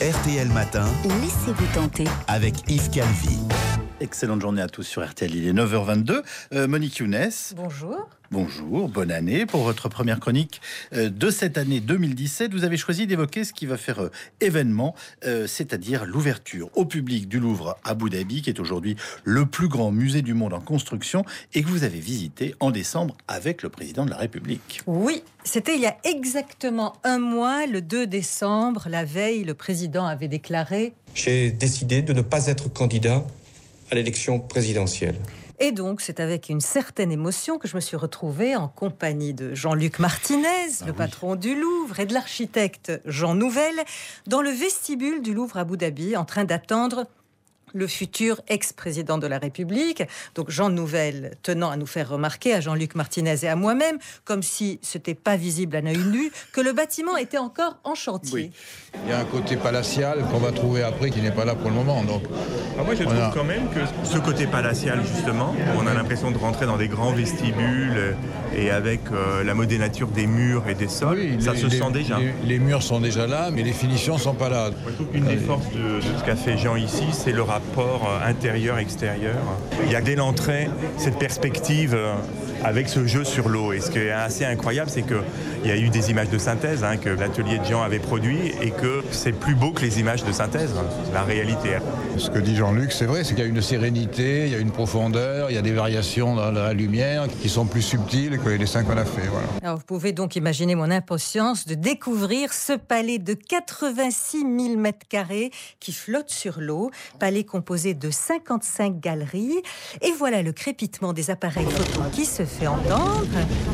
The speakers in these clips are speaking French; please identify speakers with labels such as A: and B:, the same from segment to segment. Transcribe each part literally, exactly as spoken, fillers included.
A: R T L Matin.
B: Laissez-vous tenter.
A: Avec Yves Calvi.
C: Excellente journée à tous sur R T L, il est neuf heures vingt-deux. Euh, Monique Younes.
D: Bonjour.
C: Bonjour, bonne année. Pour votre première chronique euh, de cette année deux mille dix-sept, vous avez choisi d'évoquer ce qui va faire euh, événement, euh, c'est-à-dire l'ouverture au public du Louvre à Abu Dhabi, qui est aujourd'hui le plus grand musée du monde en construction et que vous avez visité en décembre avec le président de la République.
D: Oui, c'était il y a exactement un mois, le deux décembre, la veille, le président avait déclaré
E: « J'ai décidé de ne pas être candidat à l'élection présidentielle ».
D: Et donc, c'est avec une certaine émotion que je me suis retrouvée en compagnie de Jean-Luc Martinez, ah le oui. patron du Louvre, et de l'architecte Jean Nouvel, dans le vestibule du Louvre à Abu Dhabi, en train d'attendre le futur ex-président de la République. Donc Jean Nouvel tenant à nous faire remarquer, à Jean-Luc Martinez et à moi-même, comme si ce n'était pas visible à l'œil nu, que le bâtiment était encore en chantier.
F: Oui. Il y a un côté palatial qu'on va trouver après qui n'est pas là pour le moment. Donc,
G: ah, moi je trouve a... quand même que ce côté palatial, justement, où on a l'impression de rentrer dans des grands vestibules et avec euh, la modénature des murs et des sols, oui, ça les, se
F: les,
G: sent déjà.
F: Les, les murs sont déjà là, mais les finitions ne sont pas là.
G: Je trouve qu'une des forces de, de ce qu'a fait Jean ici, c'est le rapport intérieur-extérieur. Il y a dès l'entrée cette perspective avec ce jeu sur l'eau. Et ce qui est assez incroyable, c'est qu'il y a eu des images de synthèse hein, que l'atelier de Jean avait produit et que c'est plus beau que les images de synthèse, la réalité.
F: Ce que dit Jean-Luc, c'est vrai, c'est qu'il y a une sérénité, il y a une profondeur, il y a des variations dans la lumière qui sont plus subtiles que les dessins qu'on a fait. Voilà.
D: Alors vous pouvez donc imaginer mon impatience de découvrir ce palais de quatre-vingt-six mille mètres carrés qui flotte sur l'eau, palais composé de cinquante-cinq galeries. Et voilà le crépitement des appareils photo qui se fait entendre.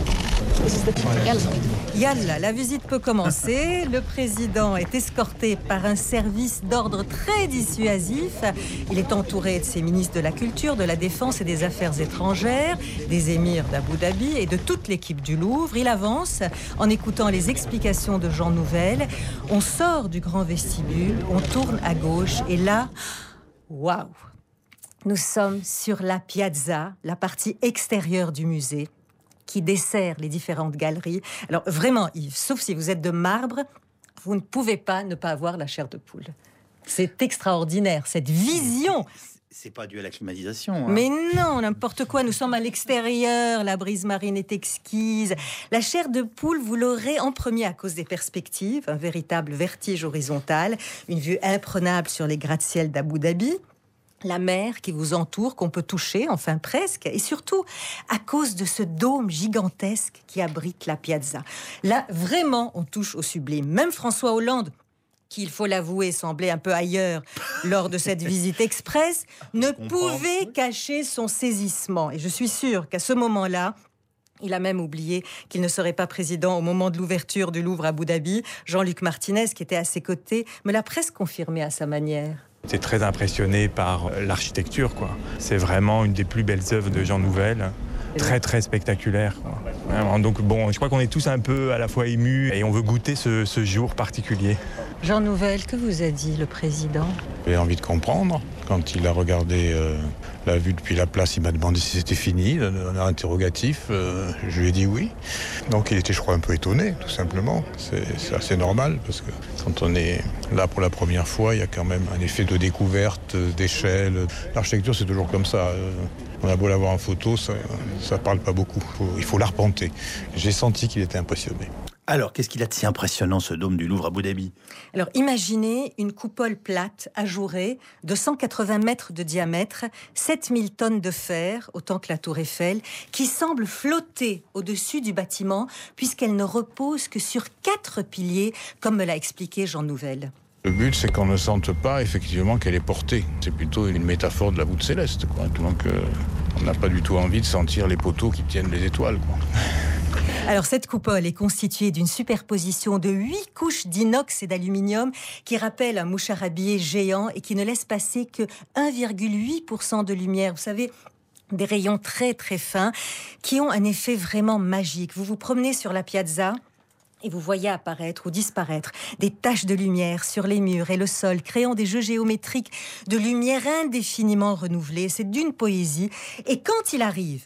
D: Yalla, la visite peut commencer. Le président est escorté par un service d'ordre très dissuasif. Il est entouré de ses ministres de la Culture, de la Défense et des Affaires étrangères, des émirs d'Abu Dhabi et de toute l'équipe du Louvre. Il avance en écoutant les explications de Jean Nouvel. On sort du grand vestibule, on tourne à gauche et là, waouh! Nous sommes sur la piazza, la partie extérieure du musée, qui dessert les différentes galeries. Alors vraiment, Yves, sauf si vous êtes de marbre, vous ne pouvez pas ne pas avoir la chair de poule. C'est extraordinaire, cette vision.
C: C'est pas dû à la climatisation. Hein.
D: Mais non, n'importe quoi. Nous sommes à l'extérieur. La brise marine est exquise. La chair de poule, vous l'aurez en premier à cause des perspectives. Un véritable vertige horizontal. Une vue imprenable sur les gratte-ciel d'Abu Dhabi. La mer qui vous entoure, qu'on peut toucher, enfin presque, et surtout à cause de ce dôme gigantesque qui abrite la piazza. Là, vraiment, on touche au sublime. Même François Hollande, qui, il faut l'avouer, semblait un peu ailleurs lors de cette visite express, ne pouvait cacher son saisissement. Et je suis sûre qu'à ce moment-là, il a même oublié qu'il ne serait pas président au moment de l'ouverture du Louvre à Abu Dhabi. Jean-Luc Martinez, qui était à ses côtés, me l'a presque confirmé à sa manière.
G: J'étais très impressionné par l'architecture, quoi. C'est vraiment une des plus belles œuvres de Jean Nouvel. Très, très spectaculaire, quoi. Donc bon, je crois qu'on est tous un peu à la fois émus et on veut goûter ce, ce jour particulier.
D: Jean Nouvel, que vous a dit le président ?
F: J'ai envie de comprendre. Quand il a regardé euh, la vue depuis la place, il m'a demandé si c'était fini, un interrogatif. Euh, je lui ai dit oui. Donc il était, je crois, un peu étonné, tout simplement. C'est, c'est assez normal, parce que quand on est là pour la première fois, il y a quand même un effet de découverte, d'échelle. L'architecture, c'est toujours comme ça. On a beau l'avoir en photo, ça ne parle pas beaucoup. Il faut, il faut l'arpenter. J'ai senti qu'il était impressionné.
C: Alors, qu'est-ce qu'il a de si impressionnant, ce dôme du Louvre à Abu Dhabi ?
D: Alors, imaginez une coupole plate, ajourée, de cent quatre-vingts mètres de diamètre, sept mille tonnes de fer, autant que la tour Eiffel, qui semble flotter au-dessus du bâtiment, puisqu'elle ne repose que sur quatre piliers, comme me l'a expliqué Jean Nouvel.
F: Le but, c'est qu'on ne sente pas effectivement qu'elle est portée. C'est plutôt une métaphore de la voûte céleste, quoi. Donc, euh, on n'a pas du tout envie de sentir les poteaux qui tiennent les étoiles, quoi.
D: Alors, cette coupole est constituée d'une superposition de huit couches d'inox et d'aluminium qui rappellent un moucharabier géant et qui ne laisse passer que un virgule huit pour cent de lumière. Vous savez, des rayons très très fins qui ont un effet vraiment magique. Vous vous promenez sur la piazza et vous voyez apparaître ou disparaître des taches de lumière sur les murs et le sol, créant des jeux géométriques de lumière indéfiniment renouvelés. C'est d'une poésie. Et quand il arrive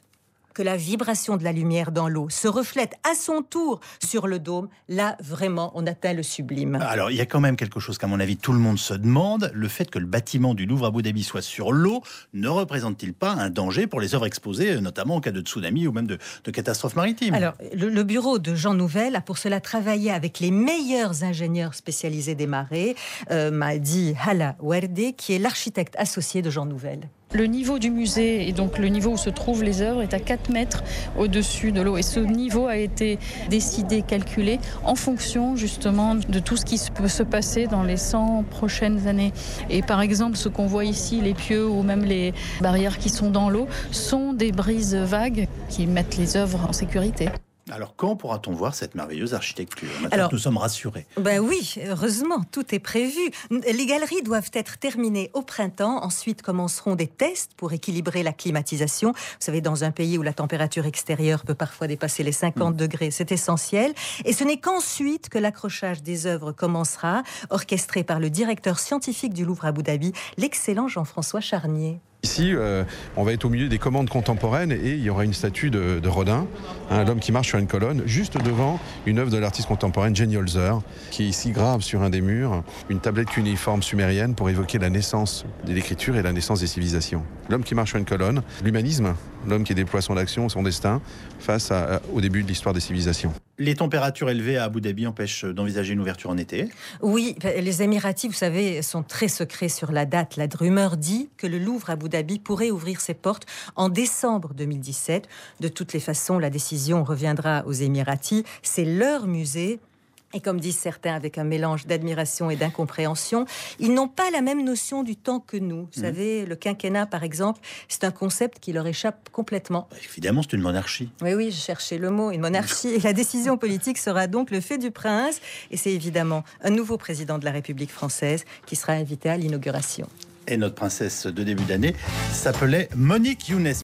D: que la vibration de la lumière dans l'eau se reflète à son tour sur le dôme, là, vraiment, on atteint le sublime.
C: Alors, il y a quand même quelque chose qu'à mon avis, tout le monde se demande. Le fait que le bâtiment du Louvre à Abu Dhabi soit sur l'eau ne représente-t-il pas un danger pour les œuvres exposées, notamment en cas de tsunami ou même de, de catastrophe maritime?
D: Alors, le, le bureau de Jean Nouvel a pour cela travaillé avec les meilleurs ingénieurs spécialisés des marées, euh, m'a dit Hala Werde, qui est l'architecte associé de Jean Nouvel.
B: Le niveau du musée, et donc le niveau où se trouvent les œuvres, est à quatre mètres au-dessus de l'eau. Et ce niveau a été décidé, calculé, en fonction justement de tout ce qui peut se passer dans les cent prochaines années. Et par exemple, ce qu'on voit ici, les pieux ou même les barrières qui sont dans l'eau, sont des brises vagues qui mettent les œuvres en sécurité.
C: Alors, quand pourra-t-on voir cette merveilleuse architecture? Maintenant,
D: Alors,
C: nous sommes rassurés.
D: Ben oui, heureusement, tout est prévu. Les galeries doivent être terminées au printemps. Ensuite commenceront des tests pour équilibrer la climatisation. Vous savez, dans un pays où la température extérieure peut parfois dépasser les cinquante mmh. degrés, c'est essentiel. Et ce n'est qu'ensuite que l'accrochage des œuvres commencera, orchestré par le directeur scientifique du Louvre à Abu Dhabi, l'excellent Jean-François Charnier.
H: Ici, euh, on va être au milieu des commandes contemporaines et il y aura une statue de, de Rodin, hein, l'homme qui marche sur une colonne, juste devant une œuvre de l'artiste contemporaine Jenny Holzer, qui ici grave sur un des murs une tablette cuneiforme sumérienne pour évoquer la naissance de l'écriture et la naissance des civilisations. L'homme qui marche sur une colonne, l'humanisme, l'homme qui déploie son action, son destin, face à, à, au début de l'histoire des civilisations.
C: Les températures élevées à Abu Dhabi empêchent d'envisager une ouverture en été?
D: Oui, les Émiratis, vous savez, sont très secrets sur la date. La rumeur dit que le Louvre à Abu Dhabi pourrait ouvrir ses portes en décembre deux mille dix-sept. De toutes les façons, la décision reviendra aux Émiratis. C'est leur musée. Et comme disent certains, avec un mélange d'admiration et d'incompréhension, ils n'ont pas la même notion du temps que nous. Vous mmh. savez, le quinquennat, par exemple, c'est un concept qui leur échappe complètement.
C: Évidemment, c'est une monarchie.
D: Oui, oui, je cherchais le mot, une monarchie. Et la décision politique sera donc le fait du prince. Et c'est évidemment un nouveau président de la République française qui sera invité à l'inauguration.
C: Et notre princesse de début d'année s'appelait Monique Younes.